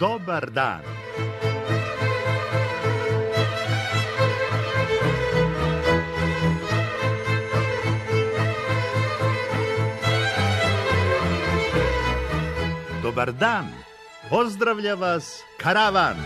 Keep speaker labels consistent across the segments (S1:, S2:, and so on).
S1: dobar dan. Dobar dan. Pozdravlja vas karavan.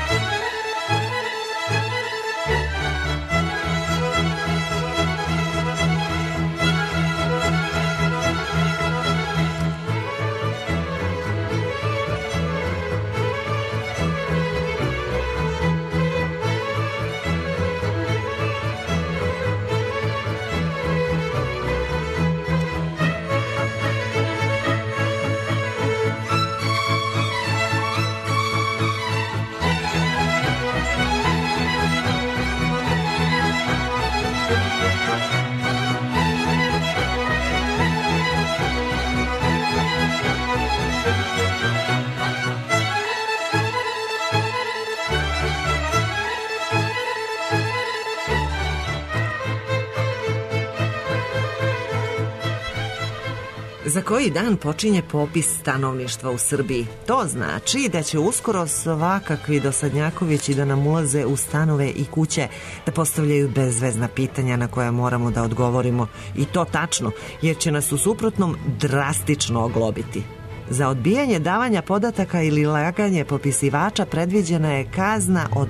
S2: Za koji dan počinje popis stanovništva u Srbiji. To znači da će uskoro svakakvi dosadnjakovići da nam ulaze u stanove i kuće, da postavljaju bezvezna pitanja na koja moramo da odgovorimo. I to tačno, jer će nas u suprotnom drastično oglobiti. Za odbijanje davanja podataka ili laganje popisivača predviđena je kazna od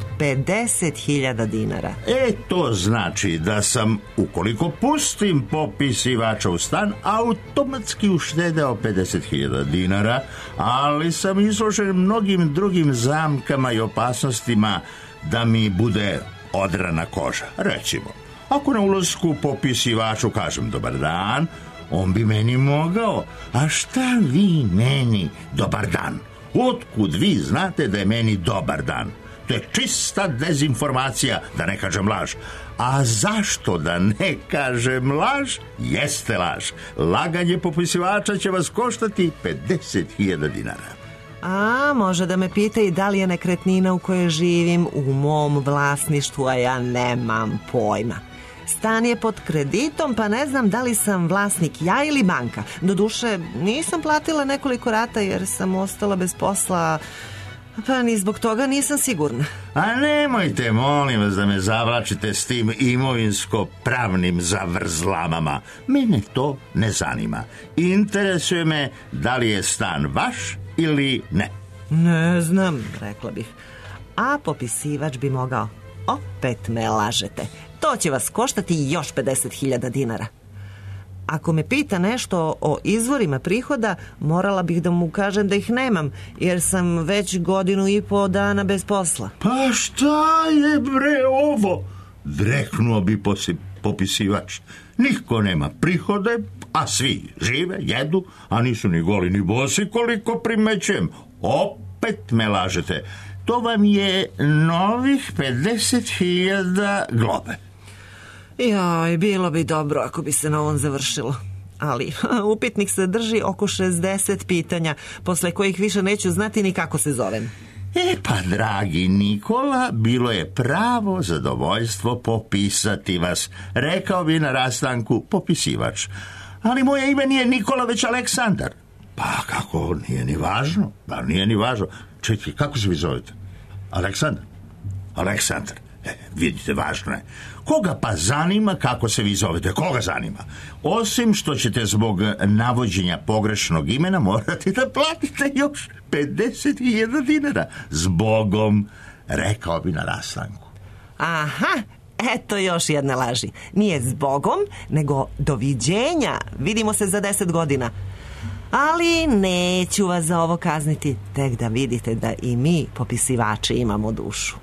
S2: 50.000 dinara.
S1: To znači da sam, ukoliko pustim popisivača u stan, automatski uštedeo 50.000 dinara, ali sam izložen mnogim drugim zamkama i opasnostima da mi bude odrana koža. Recimo, ako na ulasku popisivaču kažem dobar dan, on bi meni mogao, a šta vi meni dobar dan? Otkud vi znate da je meni dobar dan? To je čista dezinformacija, da ne kažem laž. A zašto da ne kažem laž? Jeste laž. Laganje popisivača će vas koštati 50.000 dinara.
S2: A može da me pita i da li je nekretnina u kojoj živim u mom vlasništvu, a ja nemam pojma. Stan je pod kreditom, pa ne znam da li sam vlasnik ja ili banka. Doduše, nisam platila nekoliko rata jer sam ostala bez posla, pa ni zbog toga nisam sigurna.
S1: A nemojte, molim vas, da me zavlačite s tim imovinsko-pravnim zavrzlamama. Mene to ne zanima. Interesuje me da li je stan vaš ili ne.
S2: Ne znam, rekla bih. A popisivač bi mogao. Opet me lažete. To će vas koštati još 50.000 dinara. Ako me pita nešto o izvorima prihoda, morala bih da mu kažem da ih nemam, jer sam već 1.5 dana bez posla.
S1: Pa šta je bre ovo? Dreknuo bi popisivač. Niko nema prihode, a svi žive, jedu, a nisu ni goli ni bosi, koliko primećujem. Opet me lažete. To vam je novih 50.000 globe.
S2: Joj, bilo bi dobro ako bi se na ovom završilo. Ali upitnik se drži oko 60 pitanja, posle kojih više neću znati ni kako se zovem.
S1: Pa, dragi Nikola, bilo je pravo zadovoljstvo popisati vas. Rekao bi na rastanku popisivač. Ali moje ime nije Nikola, već Aleksandar. Pa kako, nije ni važno. Pa nije ni važno. Čekaj, kako se vi zovete? Aleksandar. Vidite, važno je. Koga pa zanima kako se vi zovete? Koga zanima? Osim što ćete zbog navođenja pogrešnog imena morati da platite još 50.000 dinara. Zbogom, rekao bi na rastanku.
S2: Aha, eto još jedne laži. Nije zbogom, nego doviđenja. Vidimo se za 10 godina. Ali neću vas za ovo kazniti, tek da vidite da i mi, popisivači, imamo dušu.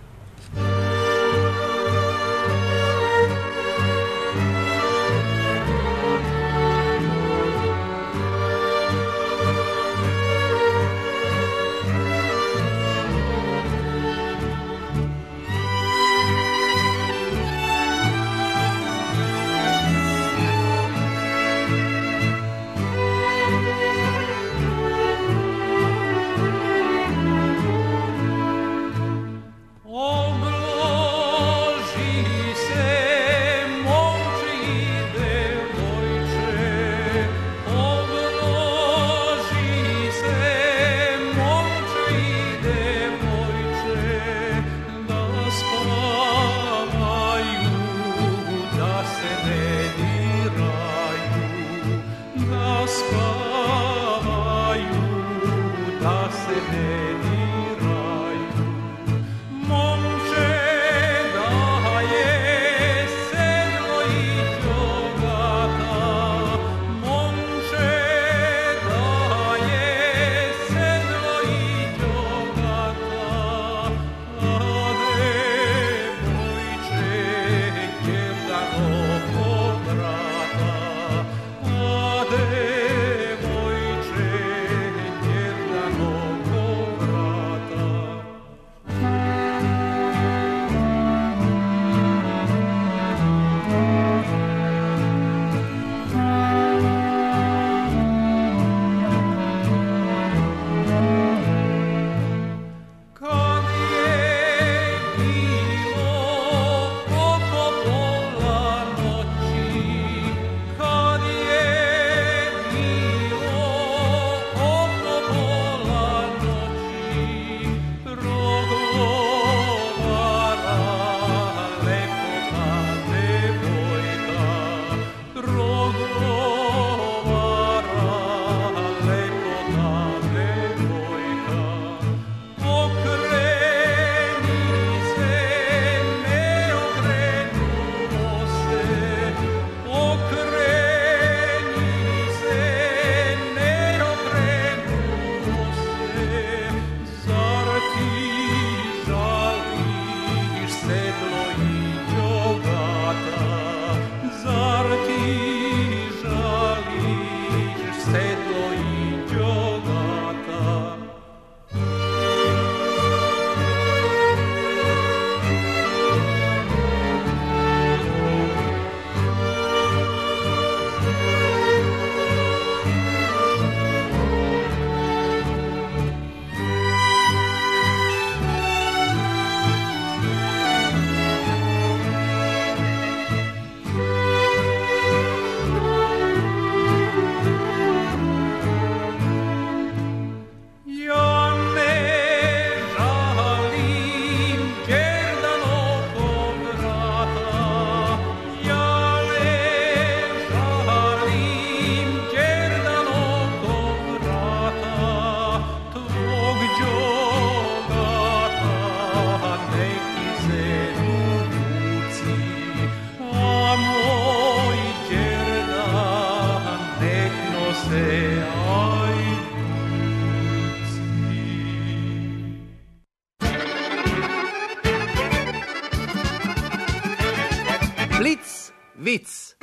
S3: Vic.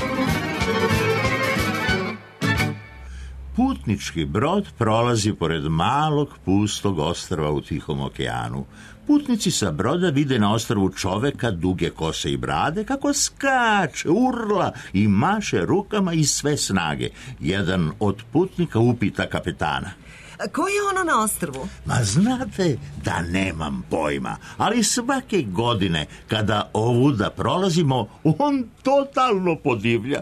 S1: Putnički brod prolazi pored malog pustog ostrva u Tihom okeanu. Putnici sa broda vide na ostrvu čoveka duge kose i brade kako skače, urla i maše rukama iz sve snage. Jedan od putnika upita kapetana:
S2: Ko je ono na ostrvu?
S1: Ma znate da nemam pojma, ali svake godine kada ovuda prolazimo, on totalno podivlja.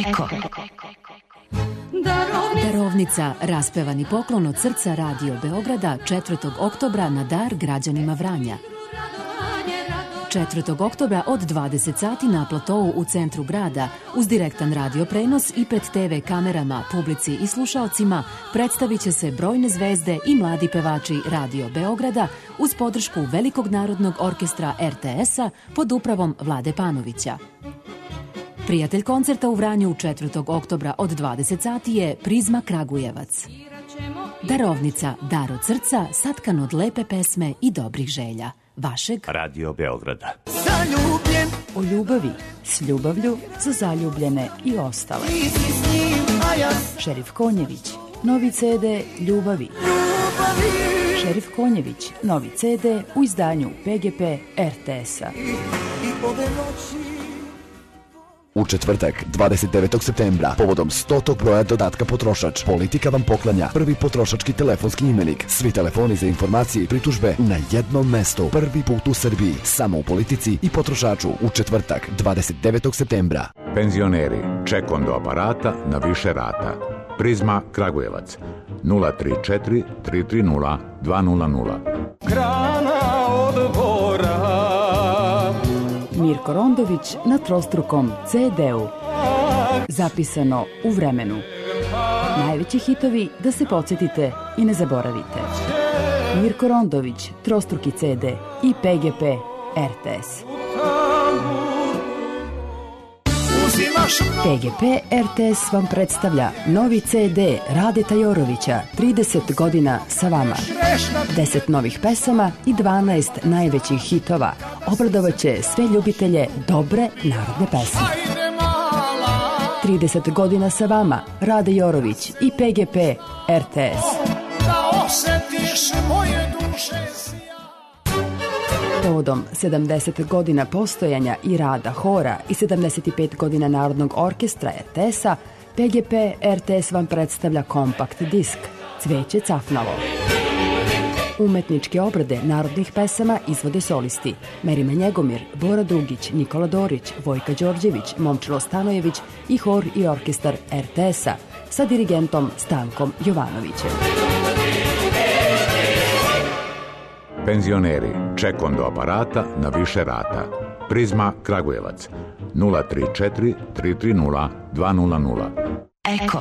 S4: Eko. Darovnica, raspevani poklon od srca Radio Beograda 4. oktobra na dar građanima Vranja. 4. oktobra od 20 sati na platovu u centru grada, uz direktan radio prenos i pred TV kamerama, publici i slušaocima, predstavit će se brojne zvezde i mladi pevači Radio Beograda uz podršku Velikog narodnog orkestra RTS-a pod upravom Vlade Panovića. Prijatelj koncerta u Vranju 4. oktobra od 20 sati je Prizma Kragujevac. Darovnica, dar od srca, satkan od lepe pesme i dobrih želja. Vašeg
S1: Radio Beograda.
S5: Zaljubljen.
S4: O ljubavi, s ljubavlju, za zaljubljene i ostale. Šerif Konjević, novi CD Ljubavi. Šerif Konjević, novi CD u izdanju PGP RTS-a.
S6: U četvrtak, 29. septembra, povodom 100. broja dodatka Potrošač, Politika vam poklanja prvi potrošački telefonski imenik. Svi telefoni za informacije i pritužbe na jednom mestu. Prvi put u Srbiji, samo u Politici i Potrošaču. U četvrtak, 29. septembra.
S7: Penzioneri, čekom do aparata na više rata. Prizma Kragujevac, 034 330 200.
S5: Grana odbora.
S4: Mirko Rondović na trostrukom CD-u. Zapisano u vremenu. Najveći hitovi da se podsjetite i ne zaboravite. Mirko Rondović, trostruki CD i PGP RTS. PGP RTS vam predstavlja novi CD Rade Tajorovića, 30 godina sa vama. 10 novih pesama i 12 najvećih hitova. Obradovaće sve ljubitelje dobre narodne pesme. 30 godina sa vama, Rade Jorović i PGP RTS. Povodom 70 godina postojanja i rada hora i 75 godina Narodnog orkestra RTS-a, PGP RTS vam predstavlja kompakt disk Cveće cafnalo. Umetničke obrade narodnih pesama izvode solisti Merima Njegomir, Bora Dugić, Nikola Dorić, Vojka Đorđević, Momčilo Stanojević i hor i orkestar RTS-a sa dirigentom Stankom Jovanovićem.
S7: Penzioneri, čekom do aparata na više rata. Prizma Kragujevac, 034 330 200.
S4: Eko.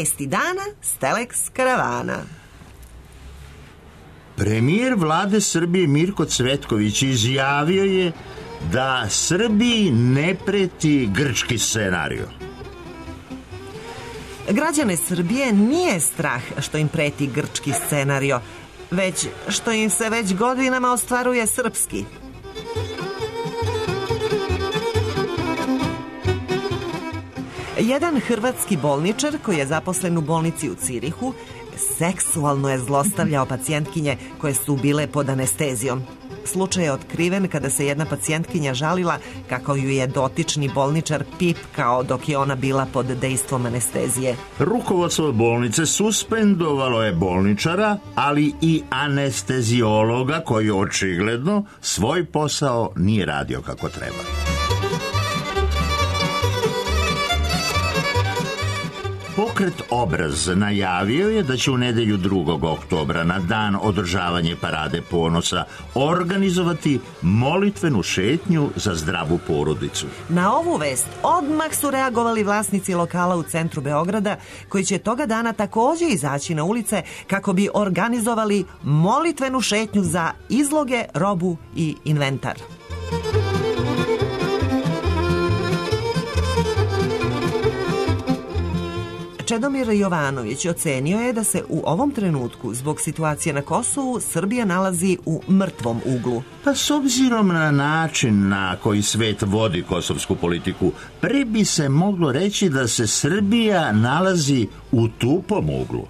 S2: Vesti dana s Telex karavana.
S1: Premijer vlade Srbije Mirko Cvetković izjavio je da Srbiji ne preti grčki scenario.
S2: Građane Srbije nije strah što im preti grčki scenario, već što im se već godinama ostvaruje srpski. Jedan hrvatski bolničar koji je zaposlen u bolnici u Cirihu seksualno je zlostavljao pacijentkinje koje su bile pod anestezijom. Slučaj je otkriven kada se jedna pacijentkinja žalila kako ju je dotični bolničar pipkao dok je ona bila pod dejstvom anestezije.
S1: Rukovodstvo bolnice suspendovalo je bolničara, ali i anesteziologa koji očigledno svoj posao nije radio kako treba. Pokret Obraz najavio je da će u nedelju 2. oktobra na dan održavanja Parade ponosa organizovati molitvenu šetnju za zdravu porodicu.
S2: Na ovu vest odmah su reagovali vlasnici lokala u centru Beograda koji će toga dana također izaći na ulice kako bi organizovali molitvenu šetnju za izloge, robu i inventar. Čedomir Jovanović ocenio je da se u ovom trenutku zbog situacije na Kosovu Srbija nalazi u mrtvom uglu.
S1: Pa s obzirom na način na koji svet vodi kosovsku politiku, pre bi se moglo reći da se Srbija nalazi u tupom uglu.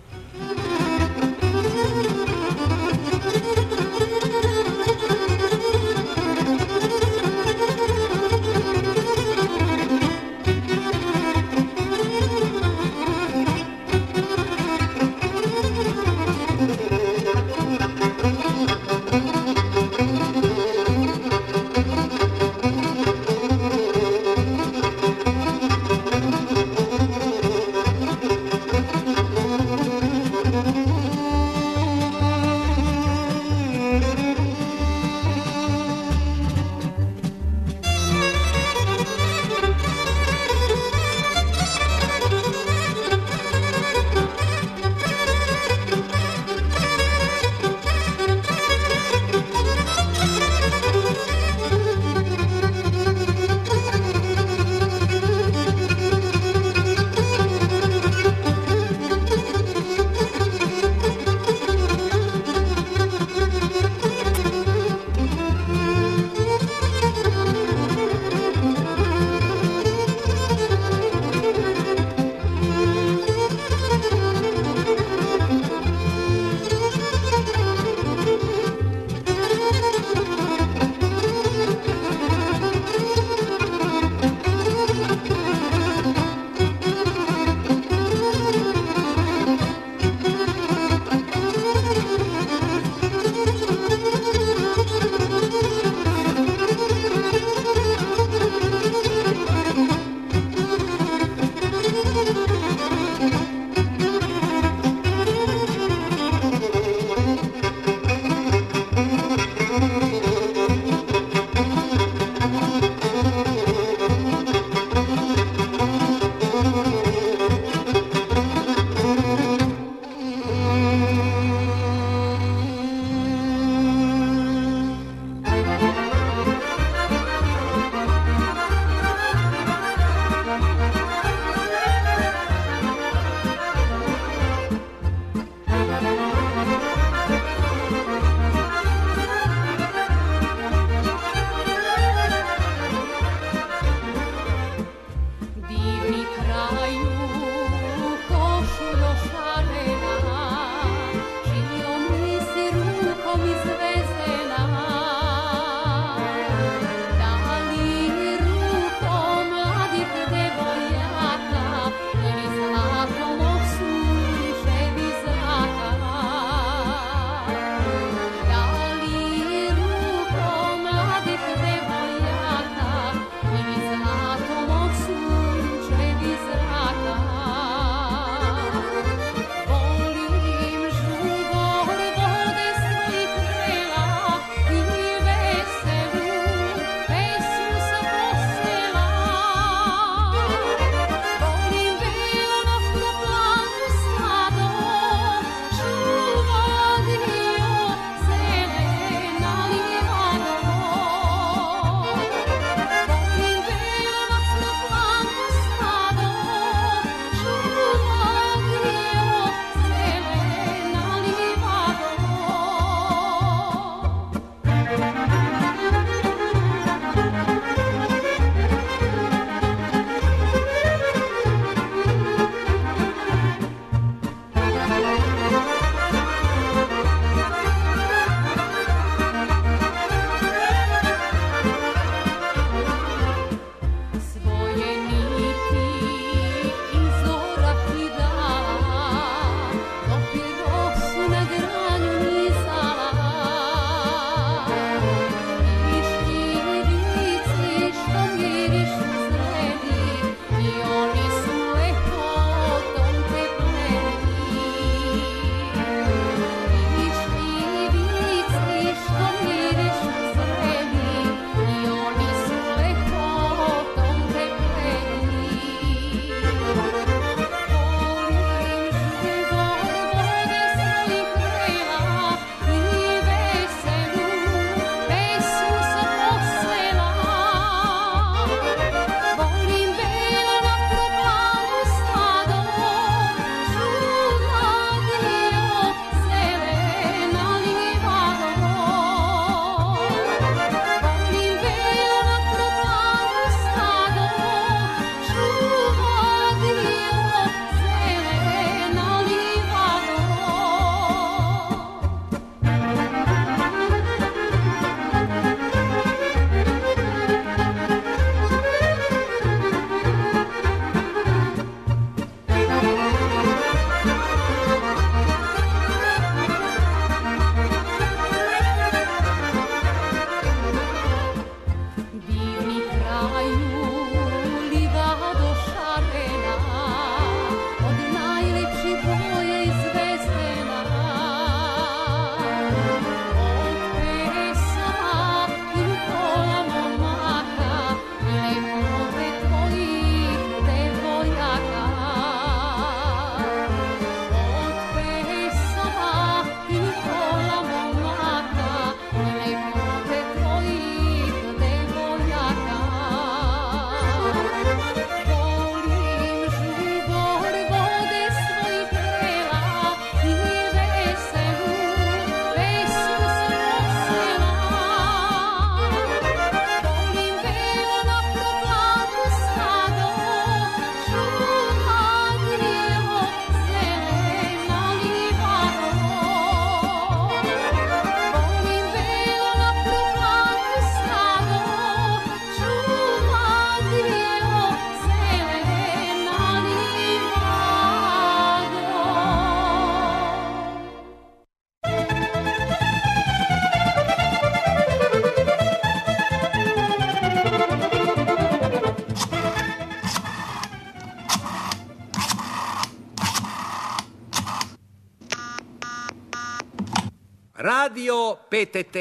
S3: Radio PTT.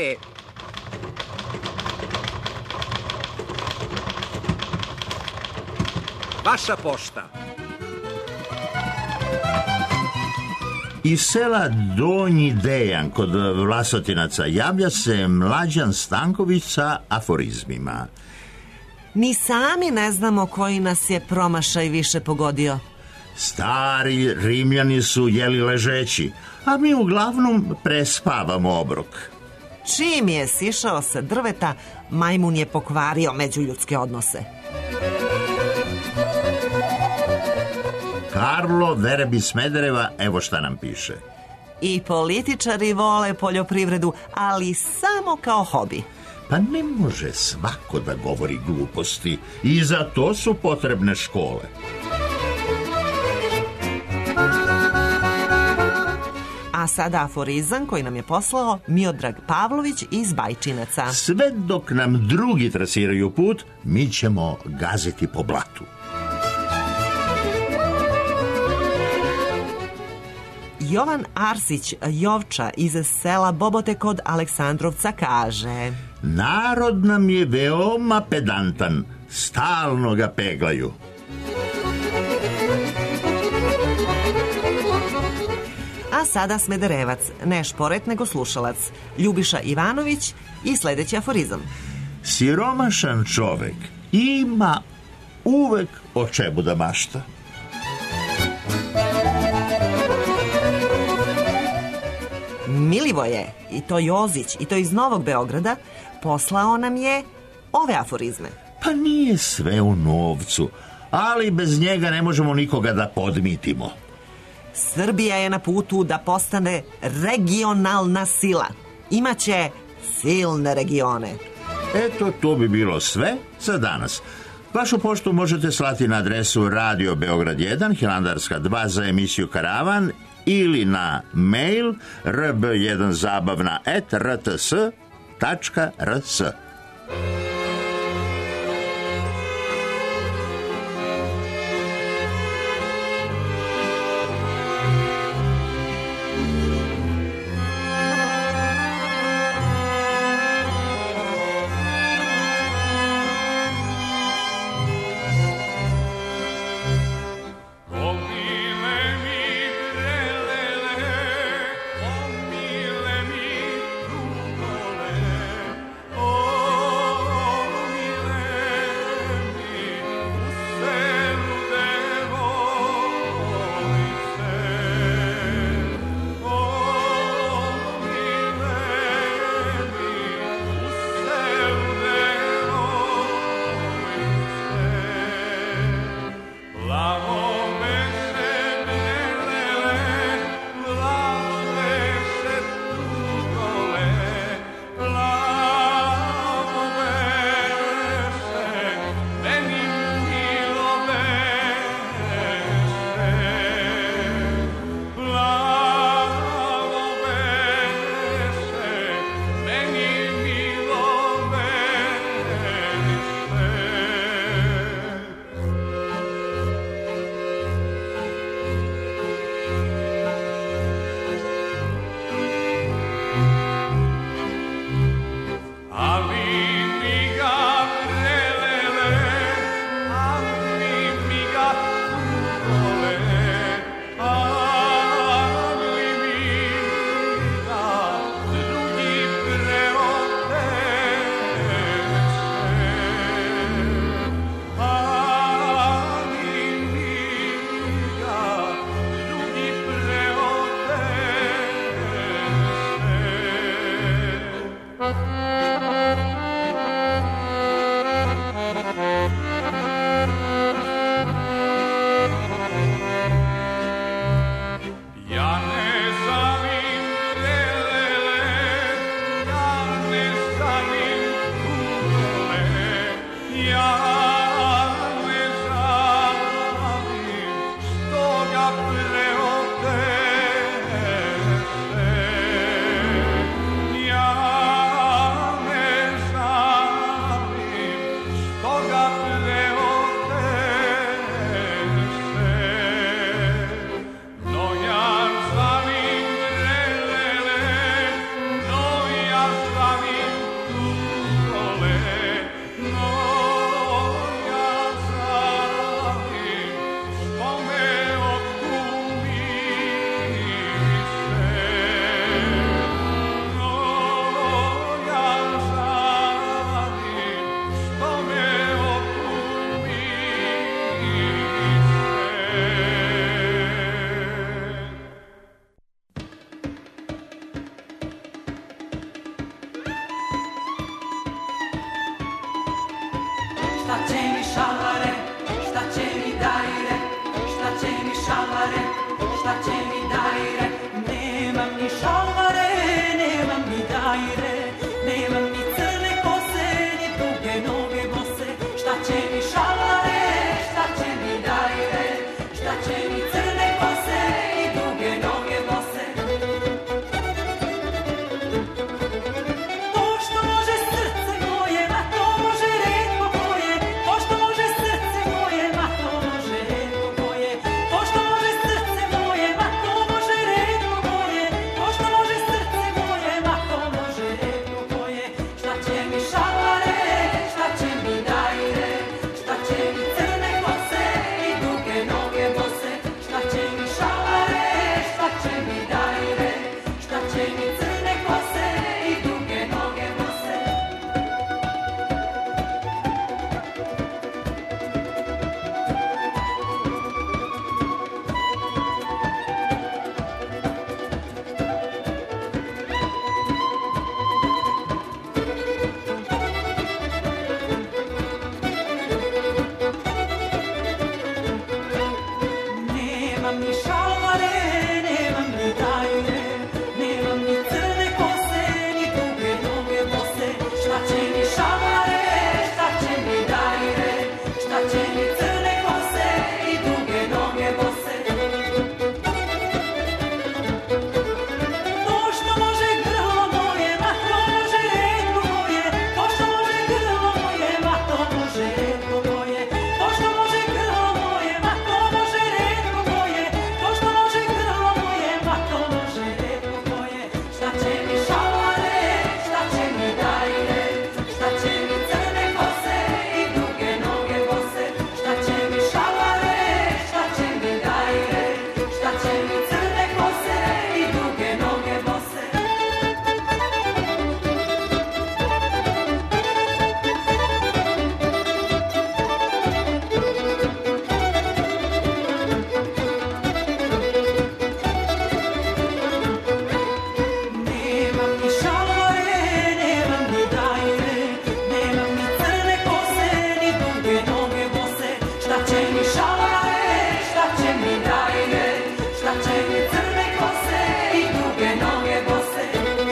S3: Vaša pošta.
S1: Iz sela Donji Dejan kod Vlasotinaca javlja se Mlađan Stanković sa aforizmima.
S2: Ni sami ne znamo koji nas je promašaj više pogodio.
S1: Stari Rimljani su jeli ležeći, a mi uglavnom prespavamo obrok.
S2: Čim je sišao sa drveta, majmun je pokvario međuljudske odnose.
S1: Karlo Verbi Smedereva, evo šta nam piše.
S2: I političari vole poljoprivredu, ali samo kao hobi.
S1: Pa ne može svako da govori gluposti i za to su potrebne škole.
S2: A sada aforizam koji nam je poslao Miodrag Pavlović iz Bajčinaca.
S1: Sve dok nam drugi trasiraju put, mi ćemo gaziti po blatu.
S2: Jovan Arsić Jovča iz sela Bobote kod Aleksandrovca kaže:
S1: Narod nam je veoma pedantan, stalno ga peglaju.
S2: A sada Smederevac, ne šporet nego slušalac, Ljubiša Ivanović i sljedeći aforizam.
S1: Siromašan čovek ima uvek o čemu da mašta.
S2: Milivoje, i to Jozić, i to iz Novog Beograda, poslao nam je ove aforizme.
S1: Pa nije sve u novcu, ali bez njega ne možemo nikoga da podmitimo.
S2: Srbija je na putu da postane regionalna sila. Imaće silne regione.
S1: Eto, to bi bilo sve za danas. Vašu poštu možete slati na adresu Radio Beograd 1, Hilandarska 2 za emisiju Karavan ili na mail rb1zabavna@rts.rs.
S5: šta će mi šalare, šta će mi dajre, šta će mi šalare, šta će mi dajre. Nemam ni šalare, nemam ni dajre, nemam ni crne kose, ni duge noge bose. Šta će mi šalare, šta će mi dajre, šta će mi crne kose i duge noge bose. To što može srce moje, ma to može retko koje. To što može srce moje, ma to može retko koje. To što može srce moje, ma to može retko koje. To što može srce moje, ma to može retko koje. Šta će mi šalare, šta će mi dajre, šta će mi crne kose i duge noge bose. Šta će mi šalare, šta će mi dajre, šta će mi crne kose i duge noge bose. Nemam ni šalare, nemam ni dajre, nemam ni crne kose, ni duge noge bose. Šta će mi šalare, šta će mi dajre, šta će mi crne kose i duge noge bose. To što može grlo moje, ma to može retko koje. To što može grlo moje, ma to može retko koje. To što može grlo moje, ma to može retko koje. To što može grlo moje, ma to može retko koje. Šta će mi šalare, šta će mi dajre, šta će mi crne kose i duge noge bose. Šta će mi šalare, šta će mi dajre, šta će mi crne kose i duge noge bose. Nemam ni šalare, nemam ni dajre, nemam ni crne kose, ni duge noge bose. Šta će mi šalare, šta će mi dajre, šta će mi crne kose i duge noge bose.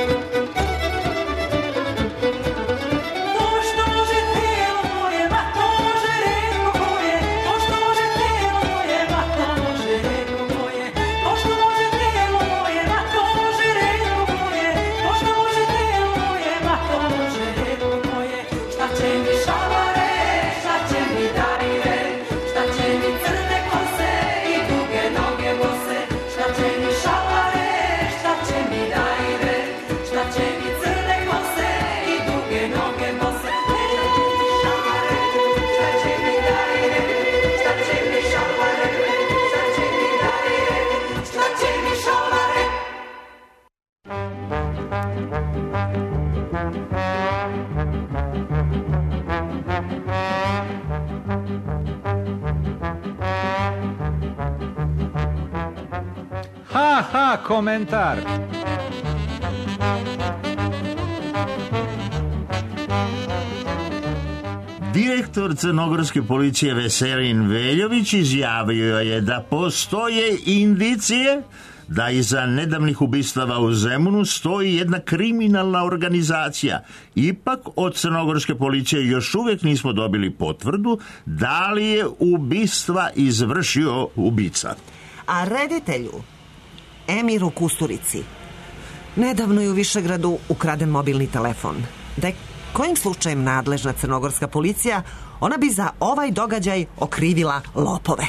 S5: To što može tijelo moje, ma to može retko koje. To što može tijelo moje, ma to može retko koje. To što može tijelo moje, ma to može retko koje. To što može tijelo moje, ma to može retko koje. Šta će mi šalare, šta će mi dajre, šta će mi crne kose i duge noge bose. Šta će mi šalare, šta će mi dajre, šta će mi crne kose i duge noge bose. Šalare, šta će mi dajre, šta će mi šalare, šta će mi dajre, šta će mi šalare.
S3: Ha, komentar.
S1: Direktor crnogorske policije Veselin Veljović izjavio je da postoje indicije da iza nedavnih ubistava u Zemunu stoji jedna kriminalna organizacija. Ipak od crnogorske policije još uvijek nismo dobili potvrdu da li je ubistva izvršio ubica.
S2: A reditelju Emiru Kusturici nedavno je u Višegradu ukraden mobilni telefon. Da je kojim slučajem nadležna crnogorska policija, ona bi za ovaj događaj okrivila lopove.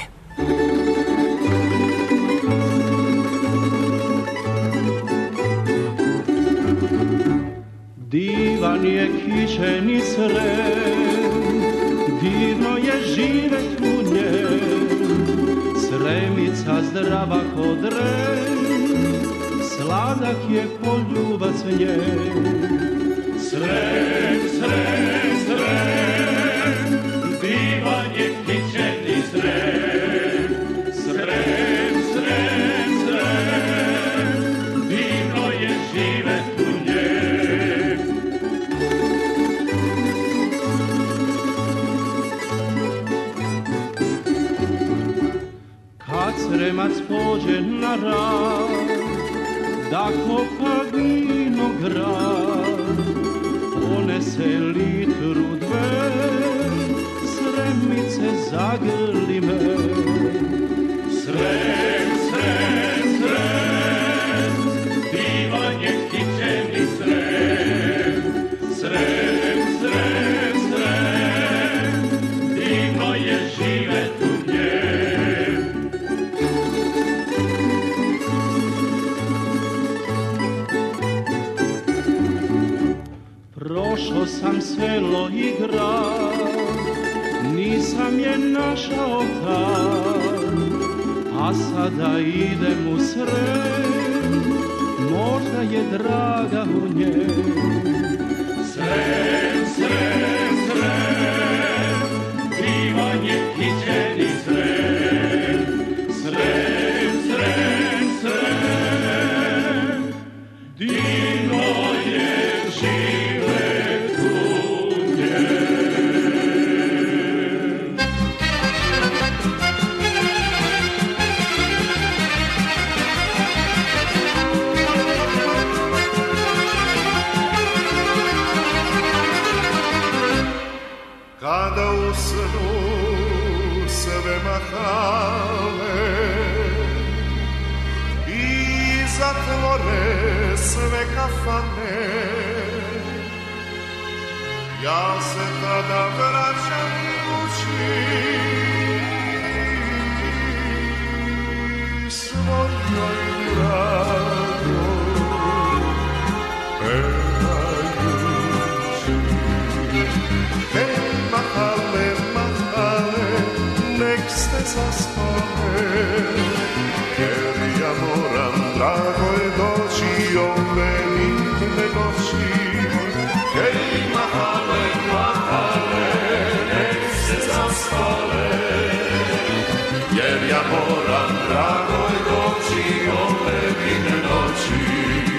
S5: Divan je kićeni Srem, divno je živet u njem. Sremica zdrava ko dren, sladak je poljubac njen. Srem, Srem, Srem, divan je kićeni Srem. Srem, Srem, Srem, divno je živet u njem.
S8: na rad, da kopa vinograd, ponese litru dve, sremice zagrli me. Srem, srem, srem, divan je kićeni srem. Srem, srem, srem, divno je živet u njem. Prošao sam selo i grad, nisam je našao tad, a sada idem u Srem, možda je draga u njem. Srem, srem, srem, divan je kićeni srem. Srem, srem, srem, divno je živet u njem.
S9: Kada usnu sve mahale i zatvore sve kafane, ja se tada vraćam kući svojoj dragoj, pevajući. Hej, mahale, mahale, nek ste zaspale, jer ja moram, dragoj, doći ove mirne noći. Hej, mahale, mahale, nek ste zaspale, jer ja moram, dragoj, doći ove mirne noći.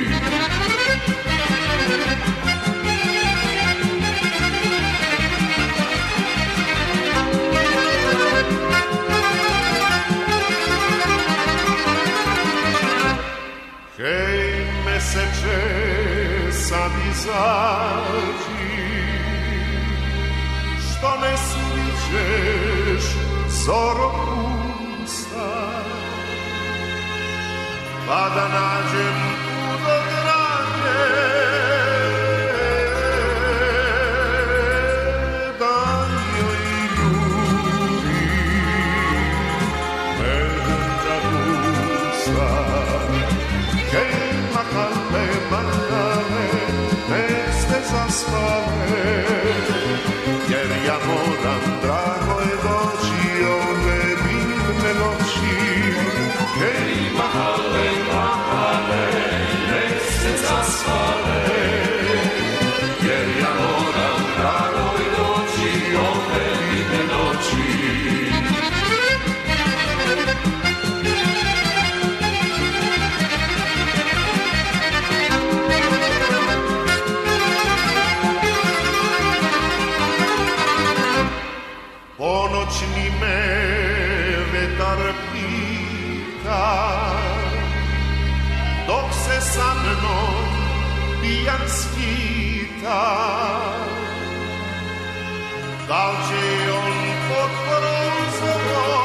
S9: Hej, meseče, sad izađi, što ne sviđeš zoro pusta, pa da nađem put do granje, da joj ljubi mena gusta. Hej, mahale, mahale, nek ste zaspale, jer ja moram, dragoj, doći ove mirne noći. Hej, mahale, mahale, nek ste zaspale, jer ja moram, dragoj, doći ove mirne noći. Ponoćni me vetar pita, dok se sa mnom pijan skita, da li će on pod prozorom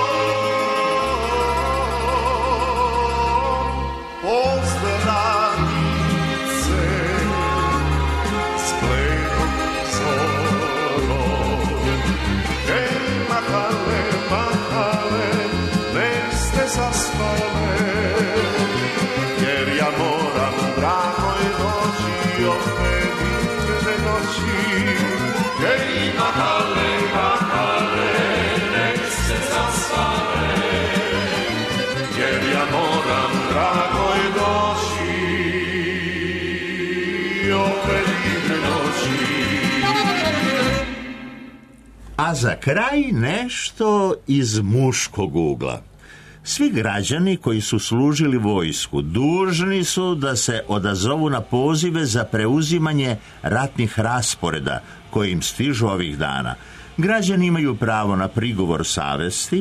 S9: pozdravit se s bledom zorom. Hej, mahale, mahale, nek ste zaspale, jer ja moram, dragoj, doći ove mirne noći. Hej, mahale, mahale, nek ste zaspale, jer ja moram, dragoj, doći ove mirne noći.
S1: A za kraj nešto iz muškog ugla. Svi građani koji su služili vojsku dužni su da se odazovu na pozive za preuzimanje ratnih rasporeda koji im stižu ovih dana. Građani imaju pravo na prigovor savesti,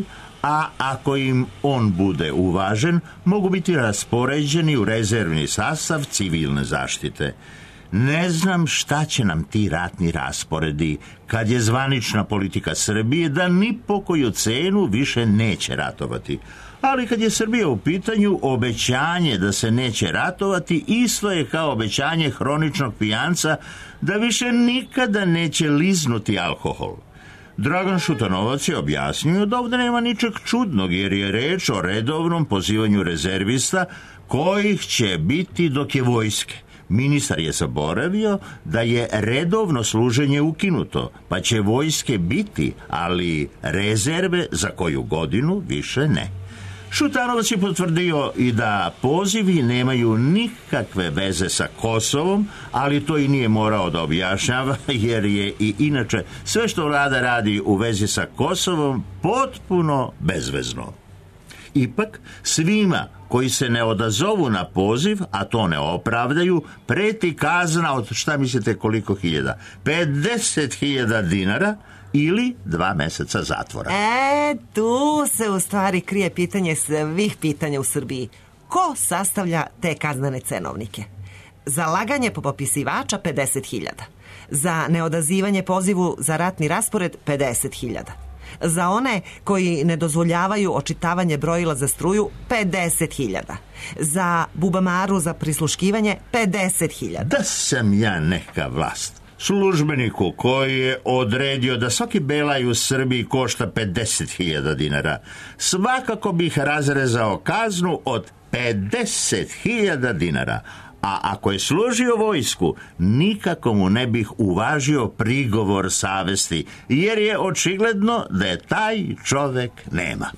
S1: a ako im on bude uvažen, mogu biti raspoređeni u rezervni sastav civilne zaštite. Ne znam šta će nam ti ratni rasporedi, kad je zvanična politika Srbije da ni po koju cenu više neće ratovati. Ali kad je Srbija u pitanju, obećanje da se neće ratovati isto je kao obećanje hroničnog pijanca da više nikada neće liznuti alkohol. Dragan Šutanovac je objasnio da ovdje nema ničeg čudnog, jer je reč o redovnom pozivanju rezervista kojih će biti dok je vojske. Ministar je zaboravio da je redovno služenje ukinuto, pa će vojske biti, ali rezerve za koju godinu više ne. Šutanovac je potvrdio i da pozivi nemaju nikakve veze sa Kosovom, ali to i nije morao da objašnjava, jer je i inače sve što vlada radi u vezi sa Kosovom potpuno bezvezno. Ipak, svima koji se ne odazovu na poziv, a to ne opravdaju, preti kazna od, šta mislite koliko hiljada? 50.000 dinara ili 2 meseca zatvora.
S2: Tu se u stvari krije pitanje svih pitanja u Srbiji. Ko sastavlja te kaznene cenovnike? Za laganje popisivača 50.000. Za neodazivanje pozivu za ratni raspored 50.000. Za one koji ne dozvoljavaju očitavanje brojila za struju 50.000. Za bubamaru za prisluškivanje 50.000.
S1: Da sam ja neka vlast, službeniku koji je odredio da svaki belaj u Srbiji košta 50.000 dinara, svakako bih razrezao kaznu od 50.000 dinara. A ako je služio vojsku, nikako mu ne bih uvažio prigovor savesti, jer je očigledno da je taj čovek nema.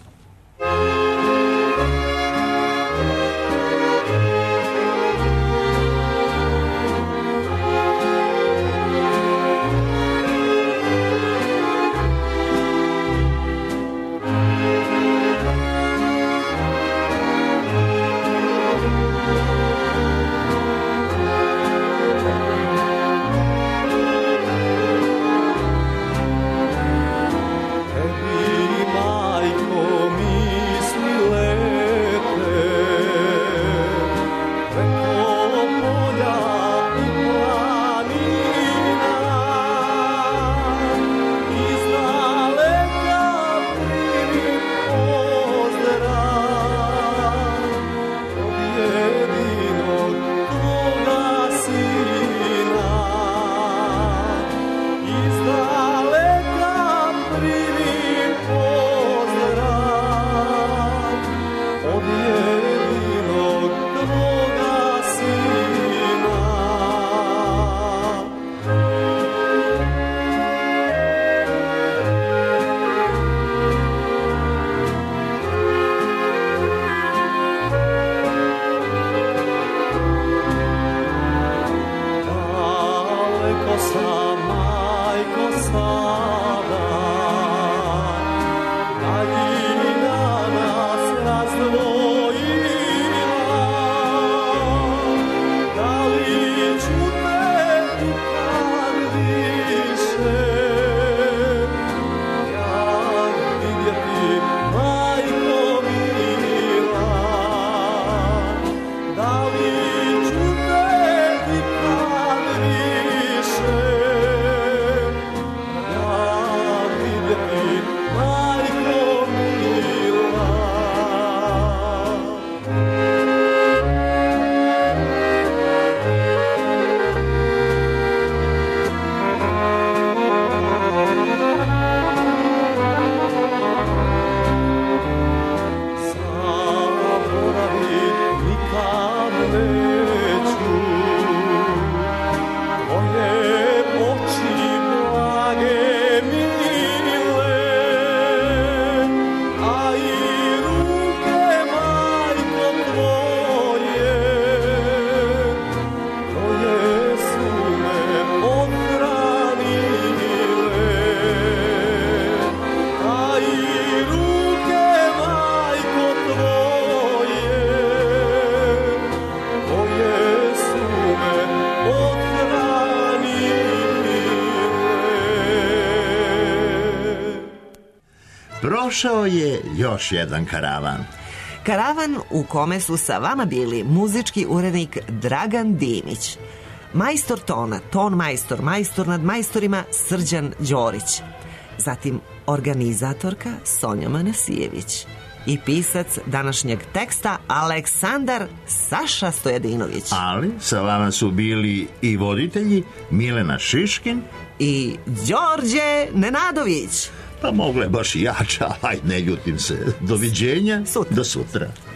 S10: Majko, misli
S1: prošao je još jedan karavan.
S2: Karavan u kome su sa vama bili muzički urednik Dragan Dimić, majstor tona, ton majstor, majstor nad majstorima Srđan Đorić, zatim organizatorka Sonja Manasijević i pisac današnjeg teksta Aleksandar Saša Stojadinović.
S1: Ali sa vama su bili i voditelji Milena Šiškin
S2: I Đorđe Nenadović.
S1: Pa moglo je baš i jača, ajde ne ljutim se. Doviđenja,
S2: Sutra.
S1: do sutra.